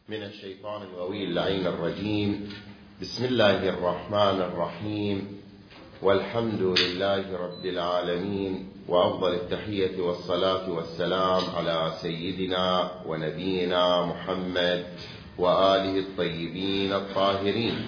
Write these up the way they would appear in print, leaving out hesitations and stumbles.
من الشيطان الغوي اللعين الرجيم. بسم الله الرحمن الرحيم، والحمد لله رب العالمين، وأفضل التحية والصلاة والسلام على سيدنا ونبينا محمد وآله الطيبين الطاهرين.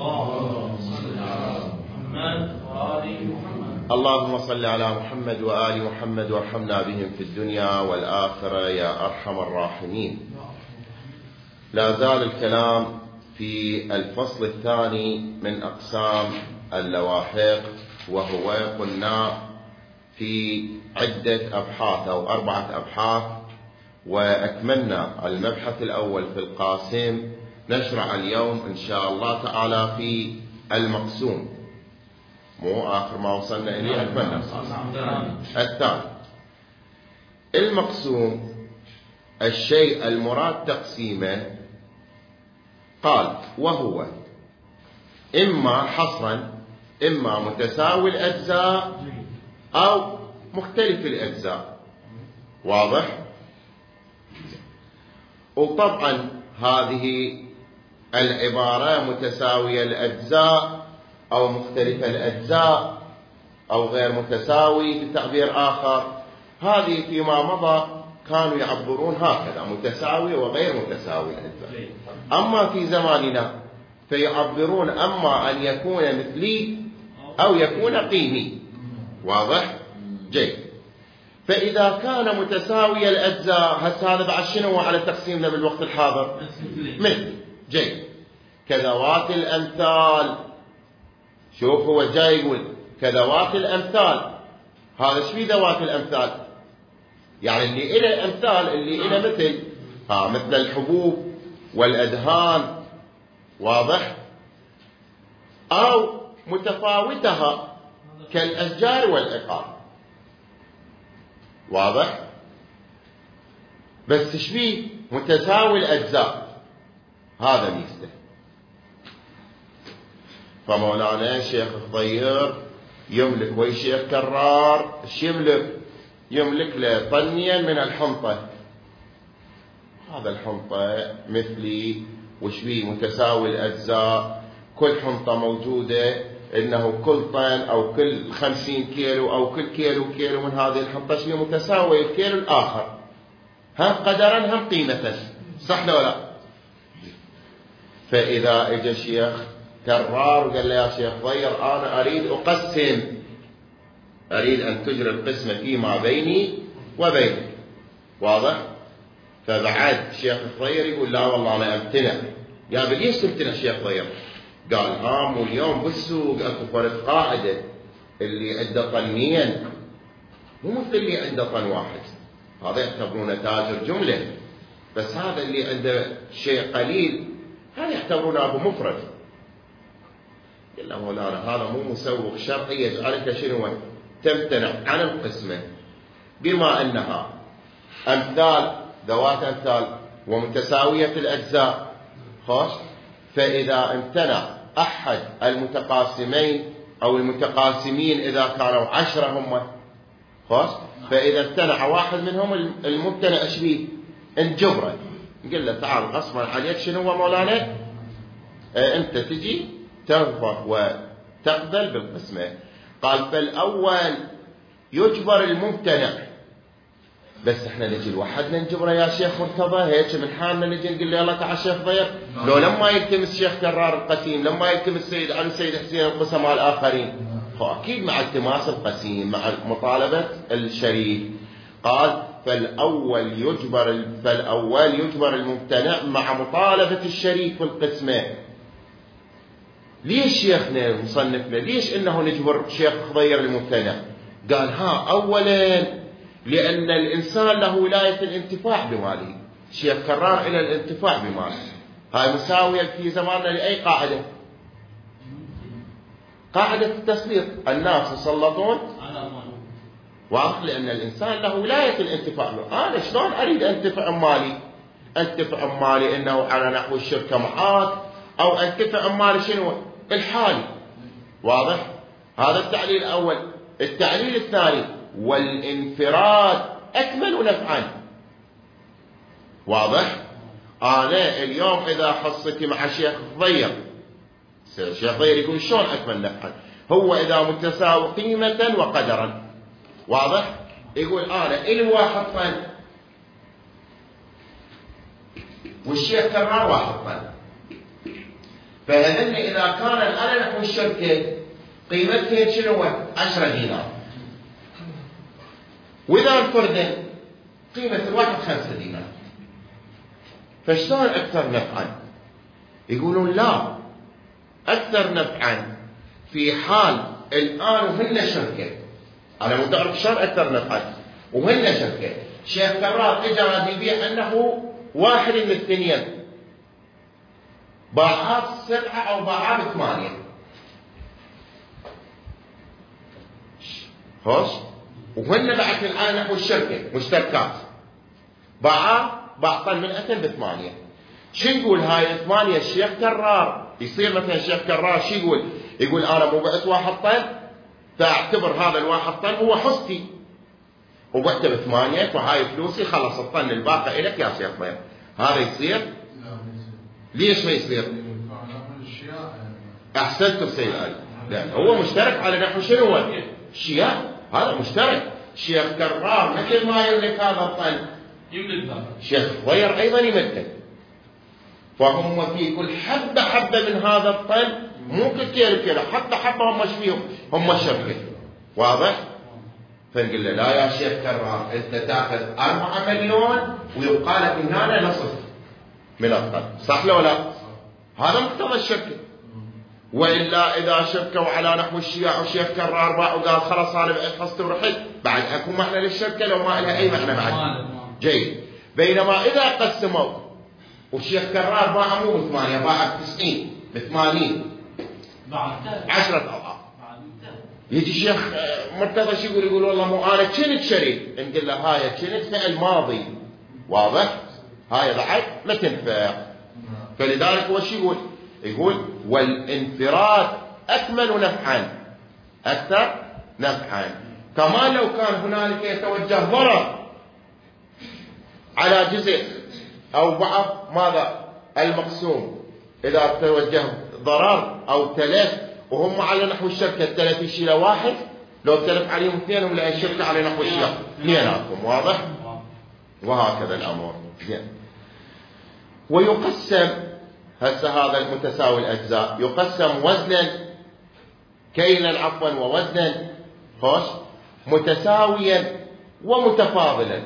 اللهم صل على محمد وآل محمد وارحمنا بهم في الدنيا والآخرة يا أرحم الراحمين. لا زال الكلام في الفصل الثاني من أقسام اللواحق، وهو قلنا في عدة أبحاث أو 4 أبحاث، وأكملنا المبحث الأول في القاسم. نشرع اليوم إن شاء الله تعالى في المقسوم، مو آخر ما وصلنا إليه أكملنا الثاني. المقسوم الشيء المراد تقسيمه، قال وهو إما حصرا، إما متساوي الأجزاء أو مختلف الأجزاء. واضح؟ وطبعا هذه العبارة متساوية الأجزاء أو مختلف الأجزاء أو غير متساوي بتعبير آخر، هذه فيما مضى كانوا يعبرون هكذا، متساوي وغير متساوي الأجزاء. أما في زماننا فيعبرون أما أن يكون مثلي أو يكون قيمي. واضح؟ جيد. فإذا كان متساوي الأجزاء، هذا بعد شنو على تقسيمنا بالوقت الحاضر؟ مثلي. جيد. كذوات الأمثال. شوف هو جاي يقول كذوات الأمثال. هذا ايش في ذوات الأمثال؟ يعني اللي إلى أمثال، اللي إلى مثل الحبوب والأدهان. واضح؟ أو متفاوتها كالأشجار والعقار. واضح؟ بس ايش فيه؟ متساوي الأجزاء، هذا ميزته. فمولانا الشيخ الخضير يملك وي شيخ كرار، ايش يملك؟ يملك له طنيا من الحنطة. هذا الحنطة مثلي، وش فيه؟ متساوي الأجزاء، كل حنطة موجودة إنه كل طن أو كل 50 كيلو أو كل كيلو من هذه الحنطة شيء متساوي الكيلو الآخر، هم قدرا هم قيمة. صح ولا لا؟ فإذا اجى شيخ كرار وقال له يا شيخ ضير أنا أريد أقسم، أريد أن تجري القسمة فيما بيني وبينك. واضح؟ فبعد شيخ الضير يقول لا والله أنا أمتنع. يا ليش تمتنع شيخ ضير؟ قال هام واليوم بالسوق أكو فرق قاعدة، اللي عنده طنين مو مثل اللي عنده طن واحد، هذا يعتبرونه تاجر جملة. بس هذا اللي عنده شيء قليل هذا يعتبرونه أبو مفرد. قال له مولانا هذا مو مسوق شرعي يجعلك شنو؟ تمتنع عن القسمة، بما أنها أمثال، ذوات أمثال ومتساوية الأجزاء. خوش. فإذا امتنع أحد المتقاسمين أو المتقاسمين، إذا كانوا 10 هم، خوش، فإذا امتنع واحد منهم الممتنع ايش بيه؟ انجبره. قل له تعال غصبا عليك شنو هو مولانا؟ أنت تجي ترفض وتقبل بالقسمة. قال فالأول يجبر الممتنع، بس احنا نجي لوحدنا نجبره يا شيخ مرتضى، هيك من حالنا نجي نقول له يلا تعال شيخ ضير. لو لما يلتمس شيخ كرار القسيم، لما يلتمس سيد علي سيد حسين القسم مع الآخرين، فأكيد مع التماس القسيم مع مطالبة الشريك. قال فالأول يجبر الممتنع مع مطالبة الشريك في القسمة. ليش شيخنا مصنفنا ليش انه نجبر شيخ خضير الممتنع؟ قال اولا لان الانسان له ولاية الانتفاع بماله. شيخ كرار الى الانتفاع بماله، هاي مساوية في زماننا لأي قاعدة؟ قاعدة التسليط، الناس يسلطون واضح، لأن الإنسان له ولاية الانتفاع. أنا شلون أريد أنتفع مالي؟ أنتفع مالي إنه على نحو الشركة معاك، أو أنتفع مالي شنو؟ الحالي. واضح؟ هذا التعليل الأول. التعليل الثاني والانفراد أكمل نفعا. واضح؟ أنا اليوم إذا حصتي مع شيخ ضير، الشيخ ضير يقول شلون أكمل نفعا؟ هو إذا متساوي قيمة وقدرا، واضح؟ يقول أنا إلي واحد طن والشيخ كرار واحد طن، فهذن إذا كان أنا نحو الشركة قيمتها شنو؟ 10 دينار، وإذا انفردا قيمة الواحد 5 دينار، فشلون أكثر نفعا؟ يقولون لا، أكثر نفعا في حال الآن وهن شركة، أنا مو تعرف شلون أكثر نفعا وهن شركة. شيخ كرار إجا يبيع أنه واحد من الاثنين باعات 7 أو باعات 8، خوش، وهن بعد الآن نحو الشركة مشتركات باع طن من أثن ب8. شو يقول هاي 8 الشيخ كرار يصير مثلا الشيخ كرار شو يقول؟ يقول أنا مو بعت 1 طن، فاعتبر هذا الواحد طن هو حصتي وبعته ب8، وهاي فلوسي، خلص الطن الباقي إلك يا شيخ ضير. هذا يصير؟ ليش ما يصير؟ أحسنتم سيد علي، لأن هو مشترك على نحو شنو هو؟ الشياء، هذا مشترك. شيخ كرار مثل ما يملك هذا الطن شيخ ضير أيضا يملك، فهم في كل حبة حبة من هذا الطن، مو كثير كذا، حبة حبة هم شفيهم، هم الشركة، واضح؟ فنقول له لا يا شيخ كرار، أنت تأخذ 4 مليون ويبقى لك هنا نصف من الطن، صح لو لا؟ هذا مقتضى الشركة. وإلا إذا شركوا على نحو الشياع وشيخ كرار باع وقال خلاص أنا بعت حصتي ورحت، بعد أكون معنى للشركة لو ما لها أي معنى بعد. جيد. بينما إذا قسموا وشيخ كرار باع مو ب8، باع ب90 ب80 10 أضعاف، يجي شيخ مرتضى شو يقول؟ يقول والله مو أنا كنت شريك، نقول له هاي كنت فعل ماضي، واضح؟ هاي بعد ما تنفع. فلذلك هو شو يقول؟ يقول والانفراد أكمل نفعا، أكثر نفعا. كمان لو كان هنالك يتوجه ضرر على جزء أو بعض ماذا المقسوم، إذا توجه ضرر أو تلف وهم على نحو الشركة، التلف يشيل 1، لو تلف عليهم 2 هم لأن الشركة على نحو الشركة اثنيناتهم، واضح؟ وهكذا الأمر. ويقسم هسه هذا المتساوي الأجزاء يقسم وزنا كيلا عفوا ووزنا، خوش، متساويا ومتفاضلا.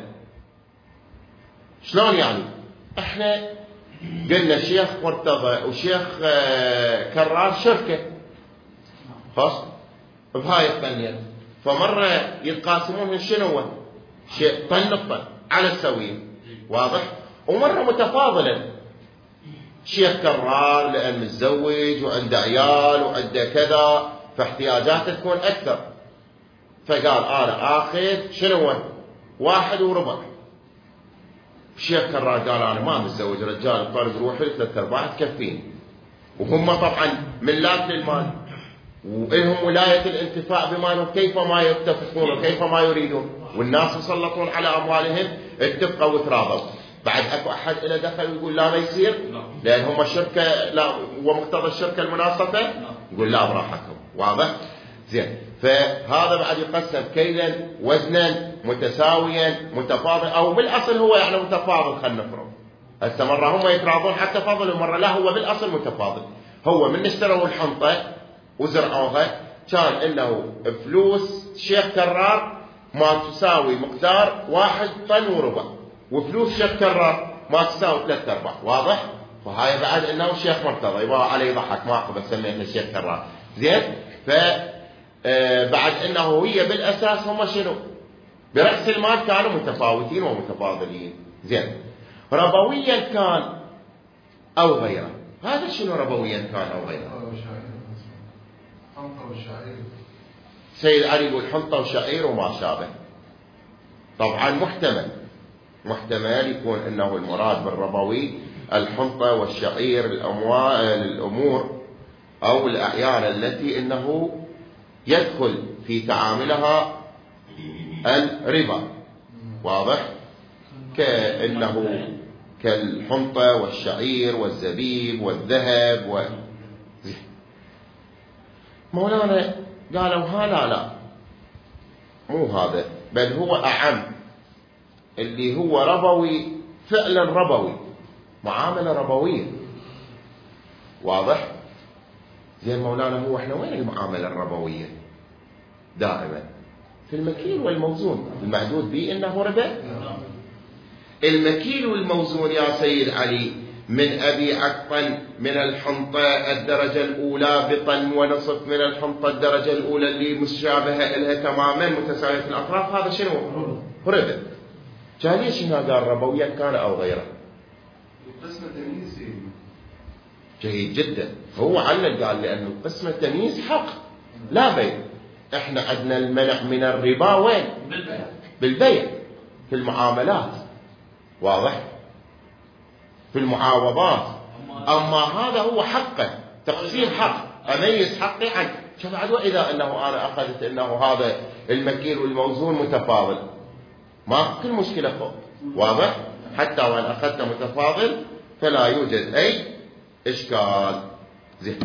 شلون يعني؟ احنا قلنا شيخ مرتضى وشيخ كرار شركة، خوش، بهاي الطنين، فمرة يتقاسمون شنو هو؟ شيء طن الطن على السوية، واضح؟ ومرة متفاضلا، شيخ كرار لأن متزوج وعنده عيال وعنده كذا فاحتياجاته تكون أكثر، فقال أنا آخذ شنو هو؟ 1 وربع. شيخ كرار قال أنا ما متزوج رجال، طالب روحي 3/4 تكفيني، وهم طبعا ملاك للمال وإلهم ولاية الانتفاع بمالهم كيف ما يتفقون وكيف ما يريدون، والناس يسلطون على أموالهم، اتفقوا وتراضوا. بعد اكو احد له دخل ويقول لا ما يصير لان هم الشركه، لا ومقتضى الشركه المناصفه، يقول لا براحتكم، واضح؟ زين. فهذا بعد يقسم كيلا وزنا متساويا متفاضل، او بالاصل هو يعني متفاضل، خلينا نفرض هسه مره هم يتراضون حتى فضل ومره لا، هو بالاصل متفاضل. هو من اشتروا الحنطه وزرعوها كان انه فلوس شيخ كرار ما تساوي مقدار 1 طن وربع، وفلوس شيخ كرار ما تساوي 3/4، واضح؟ فهاي بعد انه شيخ مرتضى يبغى عليه يضحك، ما اقدر سميته الشيخ كرار، زين؟ ف بعد انه هي بالاساس هم شنو؟ برأس المال كانوا متفاوتين ومتفاضلين، زين؟ ربويا كان او غيره، هذا شنو ربويا كان او غيره؟ حنطة وشعير. سيد علي يقول حنطة وشعير وما شابه. طبعا محتمل يكون انه المراد بالربوي الحنطة والشعير، الامور او الاعيان التي انه يدخل في تعاملها الربا، واضح؟ كأنه كالحنطة والشعير والزبيب والذهب مولانا قالوا لا مو هذا، بل هو أعم، اللي هو ربوي، فعلا ربوي، معاملة ربوية. واضح؟ زين مولانا، هو احنا وين المعاملة الربوية؟ دائما في المكيل والموزون، المعدود به انه ربا. المكيل والموزون يا سيد علي من أبيع طن من الحنطة الدرجة الأولى بطن ونصف من الحنطة الدرجة الأولى اللي مشابهة لها تماما متساوية في الأطراف، هذا شنو؟ ربا. كان ليش هنا قال ربويا كان أو غيره؟ قسمة تمييز. جيد جدا. هو علل قال لأنه قسمة تمييز حق لا بيع. احنا عندنا المنع من الربا وين؟ بالبيع في المعاملات. واضح؟ في المعاوضات. أما هذا هو حقه، تقسيم حق، أميز حقي عن شبعد. وإذا أنه أنا أخذت أنه هذا المكيل والموزون متفاضل، ما كل مشكلة فوق. واضح؟ حتى وإن أخذت متفاضل فلا يوجد أي إشكال. زين.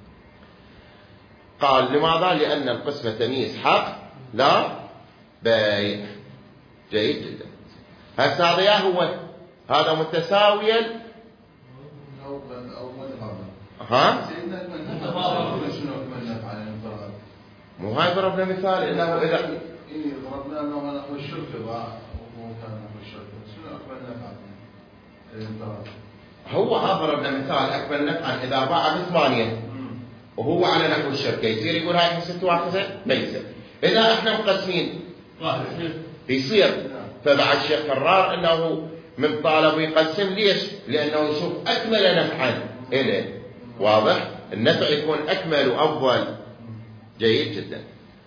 قال لماذا؟ لأن القسمة تمييز حق لا بيع. جيد جدا. هذا هو هذا متساويا أو متفاضل. ها؟ شنو أكمل نفع على المفترض؟ مو هاي ضربنا مثال انه اذا ضربنا انه انا اخذ الشركه ومو كان اخذ الشركه، شنو اكمل نفع المفترض؟ هو ضربنا مثال اكمل نفعا اذا باع ب8 وهو على نحو الشركه، يصير يقول هاي 6 واحده؟ ما يصير. اذا احنا مقسمين يصير. فبعد الشيخ قرر انه من طالب يقسم. ليش؟ لانه يشوف اكمل نفعا اليه. واضح؟ النفع يكون اكمل وافضل. جيد جدا.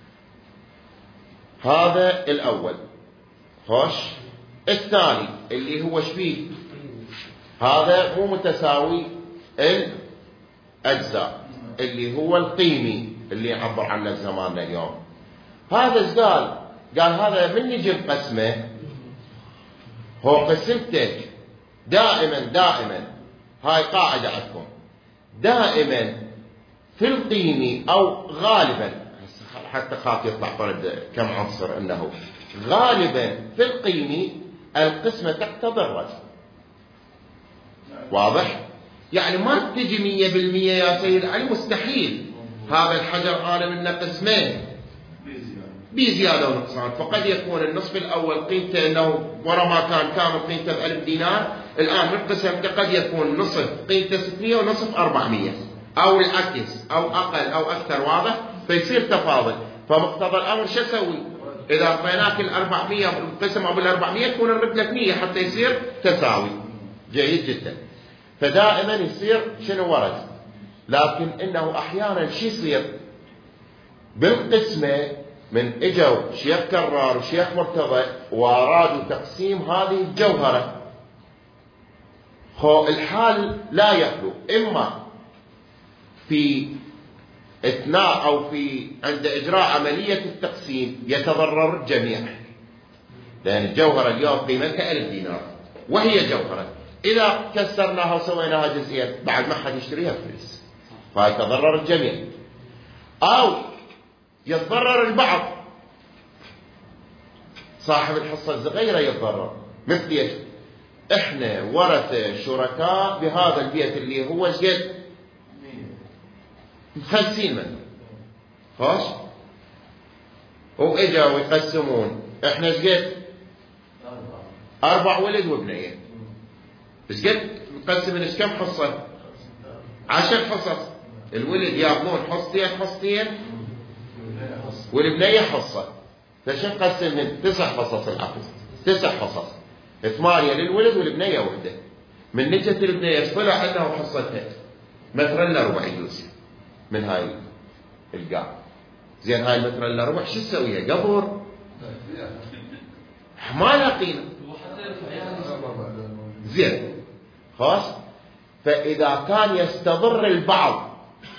هذا الاول. خوش. الثاني اللي هو شبيه، هذا مو متساوي الاجزاء، اللي هو القيمي اللي يعبر عنه زماننا اليوم. هذا ايش قال؟ قال هذا من يجي بقسمه، هو قسمتك دائما هاي قاعدة عندكم، دائما في القيمي أو غالبا، حتى خاف يطلع فرد كم عنصر، أنه غالبا في القيمي القسمة تقتضي الرجل. واضح؟ يعني ما تجي 100% يا سيد علي، مستحيل. هذا الحجر أنا منه قسمين بزيادة ونقصان، فقد يكون النصف الأول قيمته أنه ورا ما كان كامل قيمته ب1000 دينار، الآن من قسمته قد يكون نصف قيمته 600 ونصف 400، أو العكس، أو أقل أو أكثر. واضح؟ فيصير تفاضل. فمقتضى الأمر شو أسوي؟ إذا أعطيناك 400 بالقسم أو 400 تكون الرد لك 100 حتى يصير تساوي. جيد جدا. فدائما يصير شنو ورد. لكن إنه أحيانا شو يصير بالقسمة، من اجوا شيخ كرار وشيخ مرتضى وارادوا تقسيم هذه الجوهرة، هو الحال لا يخلو إما في اثناء أو في عند إجراء عملية التقسيم يتضرر الجميع، لأن الجوهرة اليوم قيمتها 1000 دينار وهي جوهرة، إذا كسرناها وسويناها جزئيا بعد ما حد يشتريها فلوس، فيتضرر الجميع. أو يتضرر البعض، صاحب الحصة الصغيرة يتضرر. مثل احنا ورثة شركاء بهذا البيت اللي هو قد 50 من خاص، واجوا يقسمون، احنا قد 4 ولد وبنية، بس قد نقسم ايش كم حصة؟ 10 حصص. الولد ياخذون حصتين والبنية حصة، فشو نقسم من 9 حصص العقد، 9 حصص، 8 للولد والبنية وحدة. من نجت البنية طلع انه حصتها متر الا ربع يجوز من هاي القاع. زين هاي متر الا ربع شو تسويها؟ قبر ما لها قيمة. زين خلاص. فإذا كان يستضر البعض،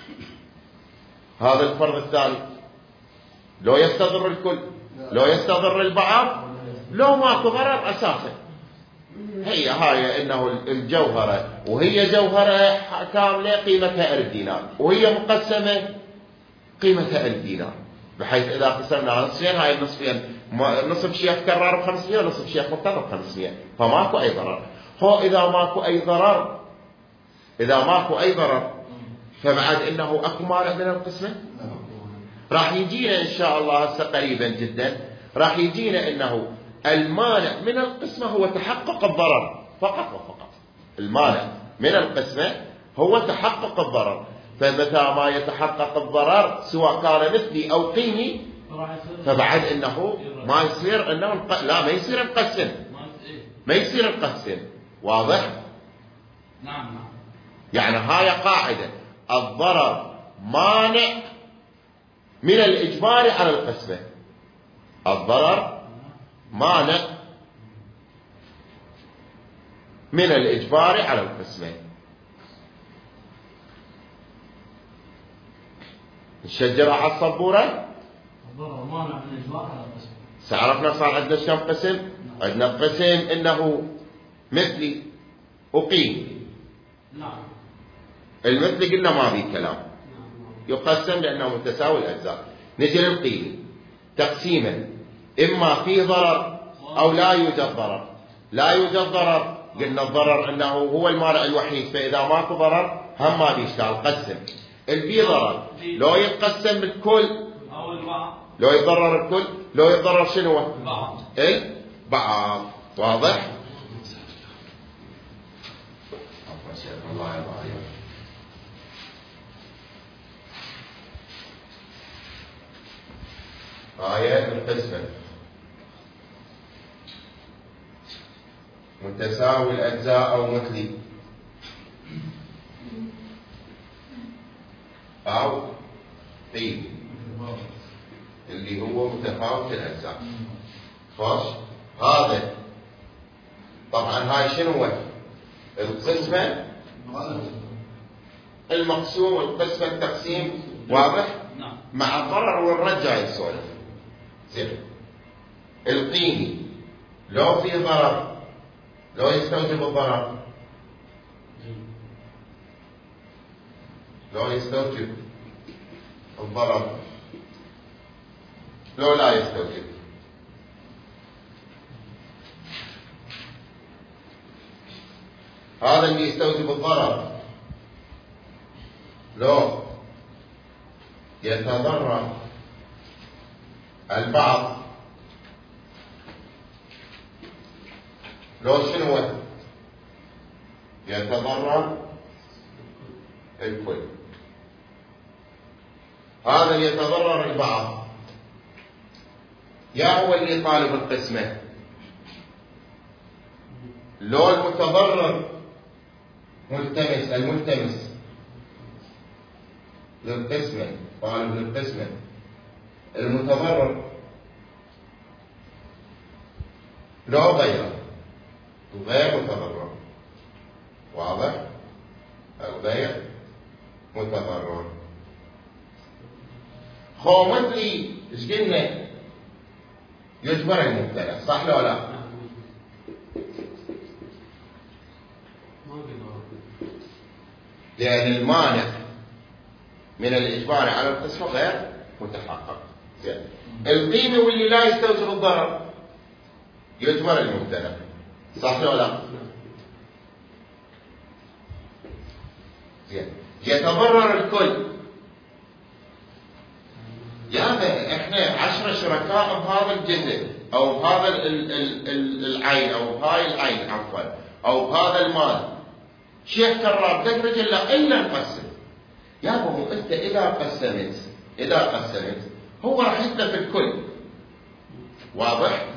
هذا الفرض الثاني، لو يستضر الكل، لو يستضر البعض، لو ماكو ضرر أساسا، هي هاي انه الجوهرة وهي جوهرة كاملة قيمتها 1000 دينار، وهي مقسمة قيمتها 1000 دينار، بحيث اذا قسمنا نصفين، هاي النصفين نصف شيخ كرار ب500 ونصف شيخ مرتضى ب500، فماكو اي ضرر. هو اذا ماكو اي ضرر فبعد انه اكو مانع من القسمة. راح يجينا ان شاء الله هسه قريبا جدا، راح يجينا انه المانع من القسمة هو تحقق الضرر فقط وفقط. المانع من القسمة هو تحقق الضرر، فمتى ما يتحقق الضرر سواء كان مثلي او قيمي فبعد انه ما يصير انه ما يصير نقسم، ما يصير نقسم. واضح؟ نعم. يعني هاي قاعدة، الضرر مانع من الإجبار على القسمة. الضرر مانع من الإجبار على القسمة. نشجر على الصبورة. الضرر مانع من الإجبار على القسمة. سعرفنا صار عندنا كم قسم؟ عندنا قسم إنه مثلي وقيم. نعم. المثلي قلنا ما في كلام، يقسم لأنه متساوي الأجزاء. نجي للقيم تقسيما، إما فيه ضرر أو لا يوجد ضرر. لا يوجد ضرر قلنا الضرر أنه هو المانع الوحيد، فإذا ماكو ضرر هم ما بيشتغل قسم. البي ضرر لو يتقسم الكل أو البعض، لو يتضرر الكل، لو يتضرر شنو؟ البعض. البعض. واضح؟ الله يرضى. آية القسمة متساوي الأجزاء أو مثلي أو قيم اللي هو متفاوت الأجزاء. خوش هذا طبعا هاي شنو هو؟ القسمة المقسوم والقسمة التقسيم. واضح؟ نعم. مع الضرر ونرجع السؤال. زين القيمي لو في ضرر لو يستوجب الضرر، لو يستوجب الضرر لو لا يستوجب. هذا اللي يستوجب الضرر لو يتضرر البعض، لو شنو يتضرر الكل. هذا اللي يتضرر البعض يا هو اللي طالب القسمة، لو المتضرر الملتمس للقسمة، طالب للقسمة المتضرر، لو غير متضرر. واضح؟ الغير متضرر. خو مثلي ايش قلنا؟ يجبر المبتلى، صح لو لا؟ لأن المانع من الإجبار على القسمة غير متحقق. القيمة واللي لا يستوجب الضرر يجبر المبتلى، صح لو لا؟ زين يتضرر الكل. يعني احنا 10 شركاء بهذا الجزء او بهذا العين او بهاي العين عفوا او بهذا المال. شيخ كرار بدك رجل الا نقسم. يا ابو انت اذا قسمت هو راح يتلف الكل. واضح؟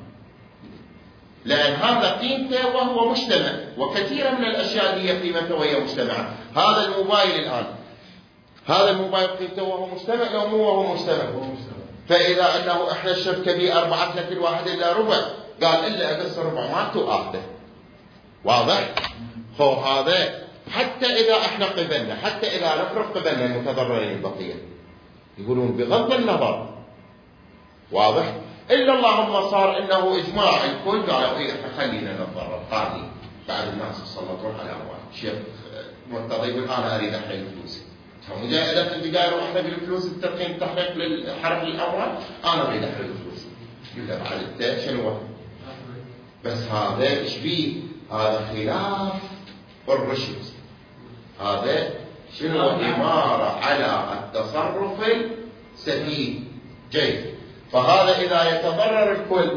لأن هذا قيمته وهو مجتمع، وكثيرا من الأشياء اللي هي قيمته وهي مجتمع. هذا الموبايل الآن، هذا الموبايل قيمته وهو مجتمع لو مو وهو مجتمع. فإذا أنه إحنا الشركة بي 4 كل واحد إلا ربع، قال إلا أقص ربع مالته آخذه. واضح؟ هو هذا حتى إذا إحنا قبلنا، حتى إذا نفرق قبلنا المتضررين البقية، يقولون بغض النظر. واضح؟ إلا اللهم صار إنه إجماع الكل قالوا إيه إحنا خلينا نتضرر قاعدين بعد الناس يسلطون على أموال. شيخ مرتضى يقول أنا أريد أحرق فلوسي. مجاهدة في البداية وأحرق الفلوس التقييم تحرق للحرق الأموال أنا أريد أحرق فلوسي. يقول له بعد التالي شنو؟ بس هذا إيش فيه؟ هذا خلاف الرشد. هذا شنو؟ إمارة على التصرف السفيه. جيد. فهذا إذا يتضرر الكل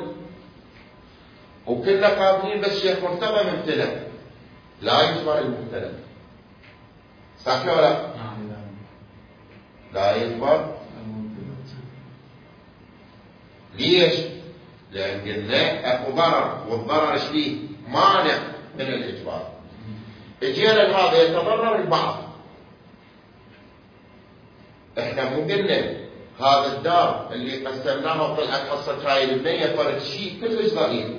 وكلنا قابلين بس الشيخ مرتضى مبتلى لا يجبر المبتلى. صح ولا لا؟ لا يجبر. ليش؟ لأن قلنا أكو ضرر والضرر ايش فيه؟ مانع من الإجبار. اجينا هذا يتضرر البعض. احنا مو قلنا هذا الدار اللي قسمناها وطلعت حصة هاي البنية فرد شيء كلش ضئيل.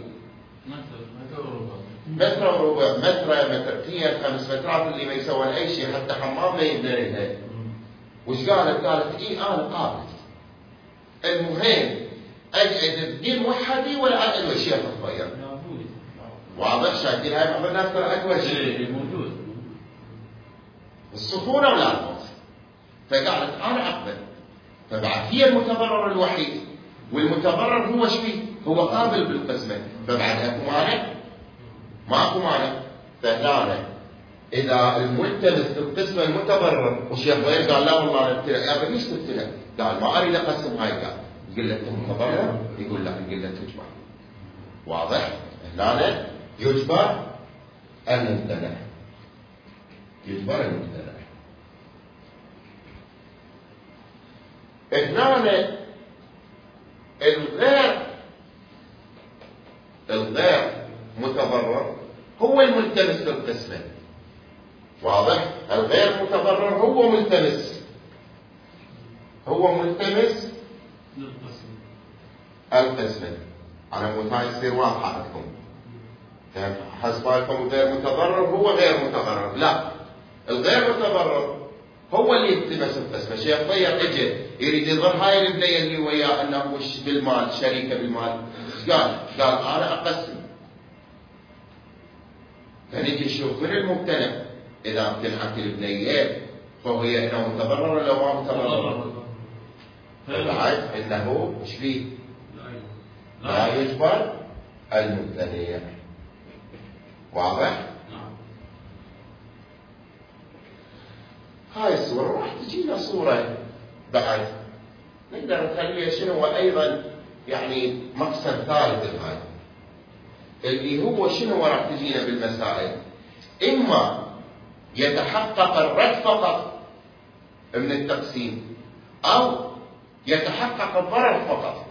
متر وربع مترين 5 مترات اللي ما يسوون اي شيء حتى حمام ما يبنى لها. وش قالت؟ قالت اي انا قابل. المهم اقعد الدين وحدي ولا اقعد وشيخ صغير. واضح؟ شايفين هاي بعض الناس ترى اقوى شيء موجود. السخونه ولا الموت. فقالت انا اقبل. فبعد هي المتضرر الوحيد والمتضرر هو شبيه هو قابل بالقسمه. فبعد اكو مانع؟ ماكو مانع. فهنا اذا الملتمس بالقسمه المتضرر وشيخ غير قال لا والله انا ابتلى. يا ليش تبتلى؟ قال ما اريد اقسم هاي. قال قلت المتضرر؟ يقول لا قلت تجبر. واضح؟ هنا يجبر الممتنع. يجبر الممتنع. هنا الغير متضرر هو الملتمس بالقسمة. واضح؟ الغير متضرر هو ملتمس القسمة. على مود هاي يصير واضحة عندكم. حسب بالكم غير متضرر هو غير متضرر. لا، الغير متضرر هو اللي يلتمس القسمة. شيخ طيب اجى يريد يظهر هاي البنية اللي وياه انه وش بالمال شريكة بالمال. قال انا اقسم. فنجي نشوف من الممتنع اذا امتنعت البنية فهي انه متضرر ولا ما متضرر. فبعد انه ايش فيه؟ لا يجبر الممتنع. واضح؟ هاي الصورة راح تجينا صورة بعد نقدر نخليها شنو ايضا يعني مقصد ثالث هاي اللي هو شنو راح تجينا بالمسائل. اما يتحقق الرد فقط من التقسيم او يتحقق الضرر فقط.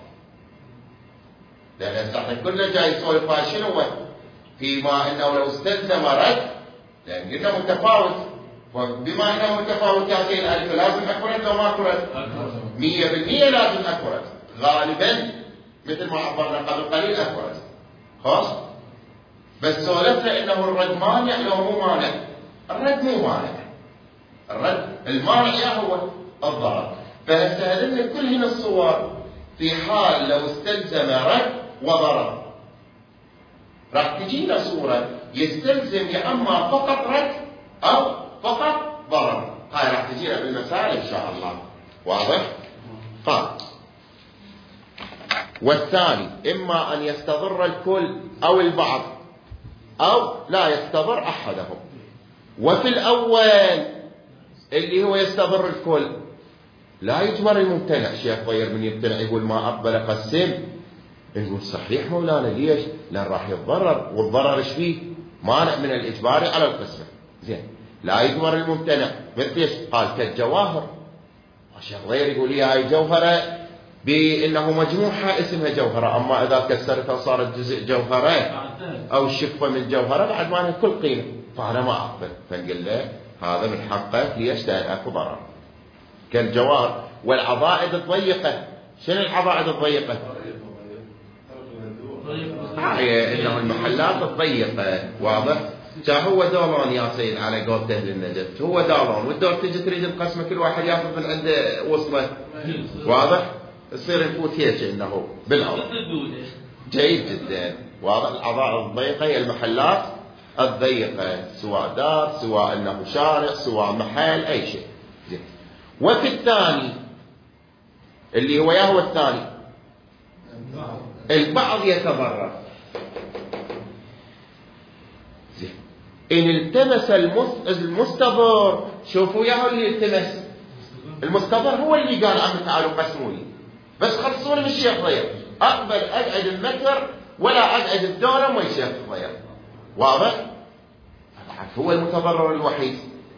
لان احنا كلنا جاي نسولف هاي شنو فيما انه لو استلزم رد لان قلنا متفاوت. وبما انه متفاوت 30,000 لازم اكورت لو ما اكورت 100% لازم اكورت. غالبا مثل ما عبرنا قبل قليل اكورت. خلاص؟ بس سولفنا انه الرد مانع لو مو مانع. الرد مو مانع. الرد المانع يا هو الضرر. فهسه هذلنا كل هنا الصور في حال لو استلزم رد وضرر. راح تجينا صورة يستلزم يا اما فقط رد او فقط ضرر. هاي راح تجينا بالمسائل ان شاء الله. واضح؟ قال والثاني اما ان يستضر الكل او البعض او لا يستضر احدهم. وفي الاول اللي هو يستضر الكل لا يجبر الممتنع. شيخ طير من يمتنع يقول ما اقبل اقسم. نقول صحيح مولانا. ليش؟ لان راح يتضرر والضرر ايش فيه؟ مانع من الاجبار على القسمه. زين لا يجبر الممتنع مثل ايش؟ قال كالجواهر. الشيخ غير يقول لي هاي جوهره بانه مجموعه اسمها جوهره، اما اذا كسرتها صارت جزء جوهره او شقه من جوهره بعد ما لها كل قيمه فانا ما اقبل. فنقول له هذا من حقه. ليش؟ لان اكو ضرر. كالجوار والعضائد الضيقه. شنو العضائد الضيقه؟ هي انه المحلات الضيقه. واضح؟ هو دوران يا سيد على قول اهل النجف. هو دوران والدور تجي تريد القسمه كل واحد ياخذ من عنده وصله. واضح؟ يصير نفوت هيك انه بالارض. جيد جدا. واضح. الاعضاء الضيقه هي المحلات الضيقه، سواء دار، سواء انه شارع، سواء محل، اي شيء. زين. وفي الثاني اللي هو يا هو الثاني البعض يتضرر. زين. ان التمس المستضر، شوفوا ياهو اللي التمس المستضر هو اللي قال عم تعالوا قسموا لي، بس خلصوني من الشيخ ضيق، اقبل اقعد المتر ولا اقعد الدورم ويا الشيخ ضيق. واضح. هو المتضرر الوحيد،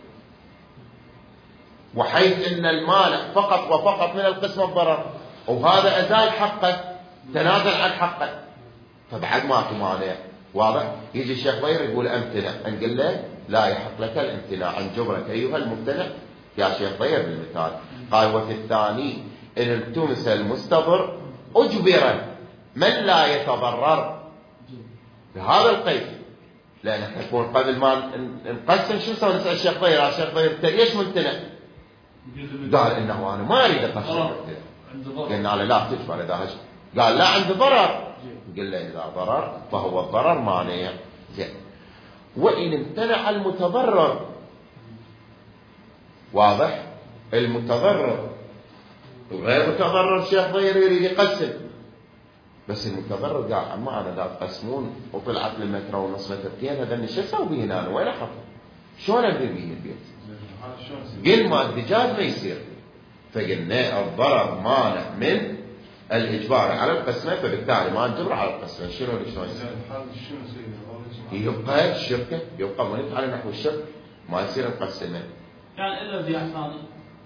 وحيث ان المانع فقط وفقط من القسم الضرر، وهذا ازال حقه، تنازل عن حقه، فبعد ما مانع. واضح. يجي الشيخ ضير يقول امتنع، نقول له لا يحق لك الامتناع عن جبرك ايها الممتنع يا شيخ ضير بالمثال. قال وفي الثاني ان التمس المستضر اجبر من لا يتضرر بهذا القيد. لان احنا نكون قبل ما نقسم شو نسوي؟ نسال الشيخ ضير يا شيخ ضير انت ليش ممتنع؟ قال انه انا ما اريد اقسم. قلنا له لا تجبر اذا هش. قال لا عندي ضرر. قلنا اذا ضرر فهو الضرر مانع. زين. وان امتنع المتضرر، واضح، المتضرر وغير متضرر الشيخ ضير يريد يقسم، بس المتضرر قال اما انا لا تقسمون وطلعت للمتر ونص مترتين، هذا شو اسوي به انا؟ وين احط؟ شلون ابني به البيت؟ قل ما الدجاج ما يصير. فقلنا الضرر مانع من الاجبار على القسمه، فبالتالي ما نجبر على القسمه. شنو يصير؟ يبقى الشركه، يبقى منيت على نحو الشرك، ما يصير نقسمه. يعني الا بيع ثاني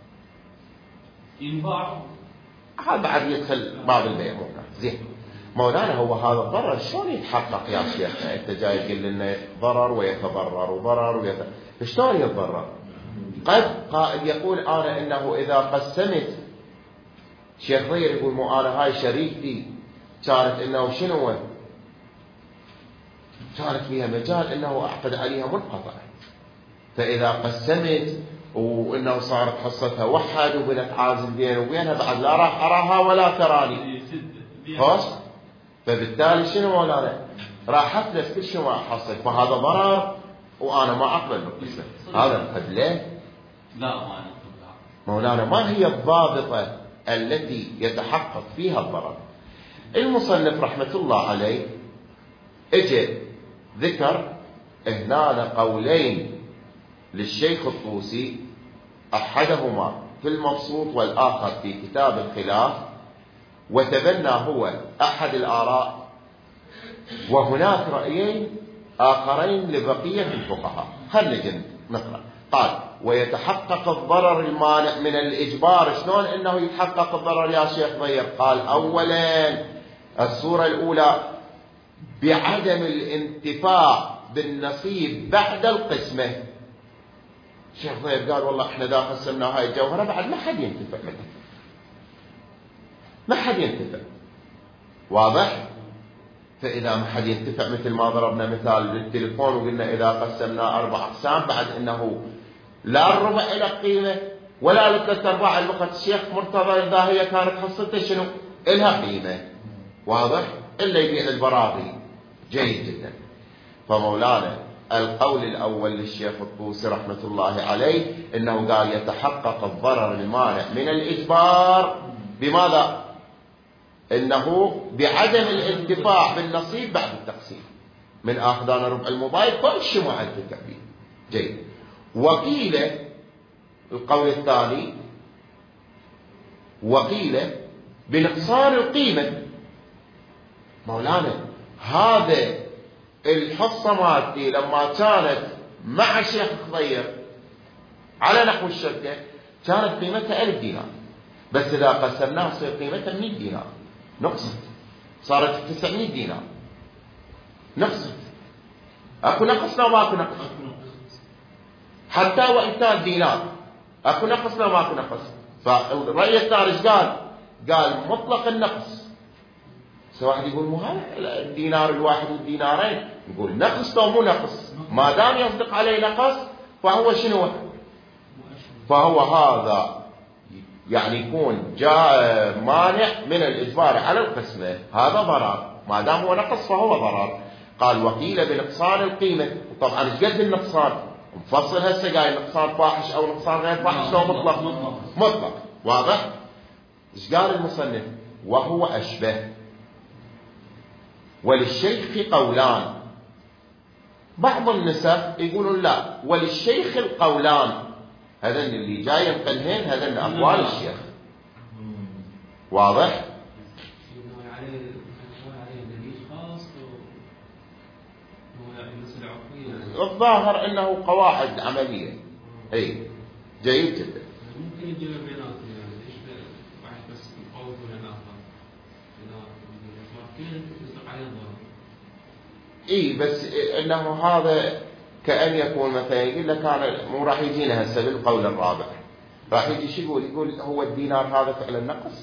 ينباع، هذا بعد يدخل باب البيع. زين. مولانا هو هذا الضرر شلون يتحقق يا شيخنا؟ انت جاي تقول لنا ضرر ويتضرر وضرر شلون يتضرر؟ قد قائد يقول انا انه اذا قسمت، شيخ ضير يقول مو انا هاي شريكتي كانت انه شنو؟ كانت فيها مجال انه اعقد عليها منقطع، فاذا قسمت وانه صارت حصتها وحد وبنت عازل بيني وبينها، بعد لا راح اراها ولا تراني. خوش. فبالتالي شنو مولانا؟ راح افلس كل شيء ما احصل، فهذا ضرر وانا ما اقبل بالقسم. هذا قد ليه؟ لا ما مولانا ما هي الضابطه التي يتحقق فيها الضرر؟ المصنف رحمه الله عليه اجى ذكر هنا قولين للشيخ الطوسي، احدهما في المبسوط والاخر في كتاب الخلاف، وتبنى هو احد الاراء، وهناك رايين اخرين لبقيه الفقهاء. خلينا نقرا. قال ويتحقق الضرر المانع من الاجبار. شلون انه يتحقق الضرر يا شيخ ضير؟ قال اولا الصوره الاولى بعدم الانتفاع بالنصيب بعد القسمه. الشيخ ضير قال والله احنا اذا قسمنا هاي الجوهره بعد ما حد ينتفع منها، ما حد ينتفع. واضح. فاذا ما حد ينتفع، مثل ما ضربنا مثال للتليفون وقلنا اذا قسمنا 4 اقسام بعد انه لا الربع له قيمه ولا ل3 ارباع اللغه الشيخ مرتضى اذا هي كانت حصته شنو؟ لها قيمه. واضح. الا يبيع البراغي. جيد جدا. فمولانا القول الاول للشيخ الطوسي رحمه الله عليه انه قال يتحقق الضرر المانع من الاجبار بماذا؟ انه بعدم الانتفاع بالنصيب بعد التقسيم. من اخذان ربع الموبايل كل شيء ما انتفع به. جيد. وقيل القول الثاني، وقيل بنقصان القيمه. مولانا هذا الحصه مالتي لما كانت مع الشيخ خضير على نحو الشركه كانت قيمتها 1000 دينار، بس اذا قسمناها تصير قيمتها 100 دينار، نقصت، صارت 900 دينار، نقصت. اكو نقص لو ماكو نقص؟ حتى وان كان دينار اكو نقص لو ماكو نقص؟ فالرأي الثالث قال مطلق النقص. واحد يقول مو هذا الدينار الواحد والدينارين، يقول نقص لو مو نقص، ما دام يصدق عليه نقص فهو شنو؟ فهو هذا يعني يكون جاء مانع من الإجبار على القسمة، هذا ضرر، ما دام هو نقص فهو ضرر. قال وقيل بنقصان القيمة. طبعا ايش قد النقصان؟ مفصل هسه قايل نقصان فاحش أو نقصان غير فاحش لو مطلق؟ مطلق. واضح؟ ايش قال المصنف؟ وهو أشبه. وللشيخ قولان. بعض النسخ يقولون لا، وللشيخ القولان. هذا اللي جاي ينقلهن هذا أقوال الشيخ. واضح؟ الظاهر انه قواعد عمليه. اي جيد جدا. ممكن يجيب بيناتهم يعني ليش واحد بس يقول ولا الاخر؟ اذا يصدق عليه ضرر. اي بس انه هذا كأن يكون مثلا يقول لك انا مو راح يجينا هسه بالقول الرابع، راح يجي شو يقول هو الدينار هذا فعلا نقص.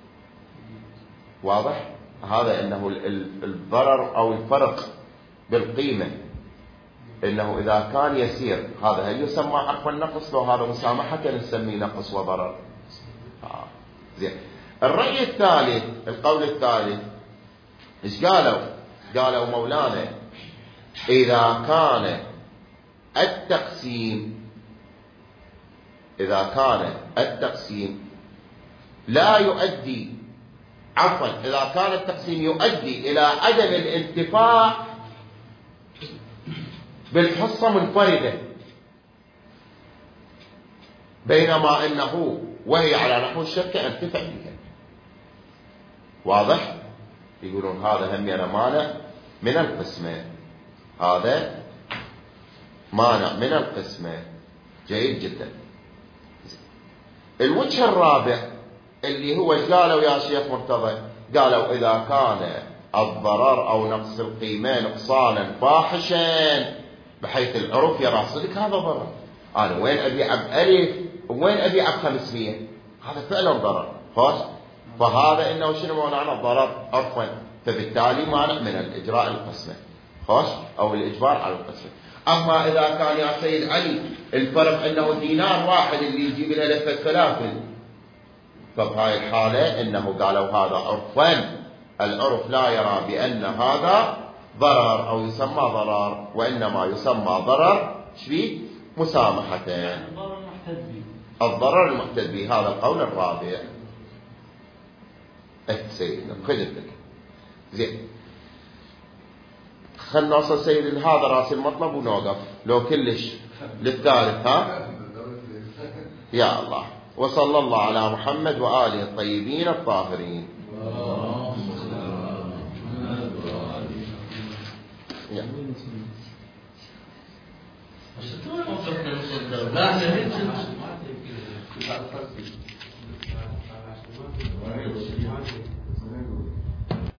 واضح؟ هذا انه الضرر او الفرق بالقيمه، انه اذا كان يسير هذا هل يسمى عفوا نقص؟ لو هذا مسامحه نسميه نقص وضرر. زين. الرأي الثالث، القول الثالث ايش قالوا؟ قالوا مولانا اذا كان التقسيم لا يؤدي، عفوا اذا كان التقسيم يؤدي الى عدم الانتفاع بالحصة منفردة، بينما انه وهي على نحو الشركة انتفع بها. واضح؟ يقولون هذا هم مانع من القسمة، هذا مانع من القسمة. جيد جدا. الوجه الرابع اللي هو قالوا يا شيخ مرتضى، قالوا إذا كان الضرر أو نقص القيمة نقصانا فاحشا بحيث العرف يرى صدق هذا ضرر، أنا وين أبيع بألف وين أبيع ب500، هذا فعلا ضرر. خوش، فهذا إنه شنو معنى الضرر عرفا، فبالتالي مانع من الإجراء القسمة. خوش، أو الإجبار على القسمة. أما إذا كان يا سيد علي الفرق أنه دينار واحد اللي يجيب لنا لفة فلافل، فبهاي الحالة إنه قالوا هذا عرفا، العرف لا يرى بأن هذا ضرر أو يسمى ضرر، وإنما يسمى ضرر شبيه مسامحة. الضرر المحتد به، هذا القول الرابع. سيدنا خذتك زين. خلنا نوصل سيد هذا راس المطلب ونوقف لو كلش للثالث. ها يا الله. وصلى الله على محمد وآله الطيبين الطاهرين. لا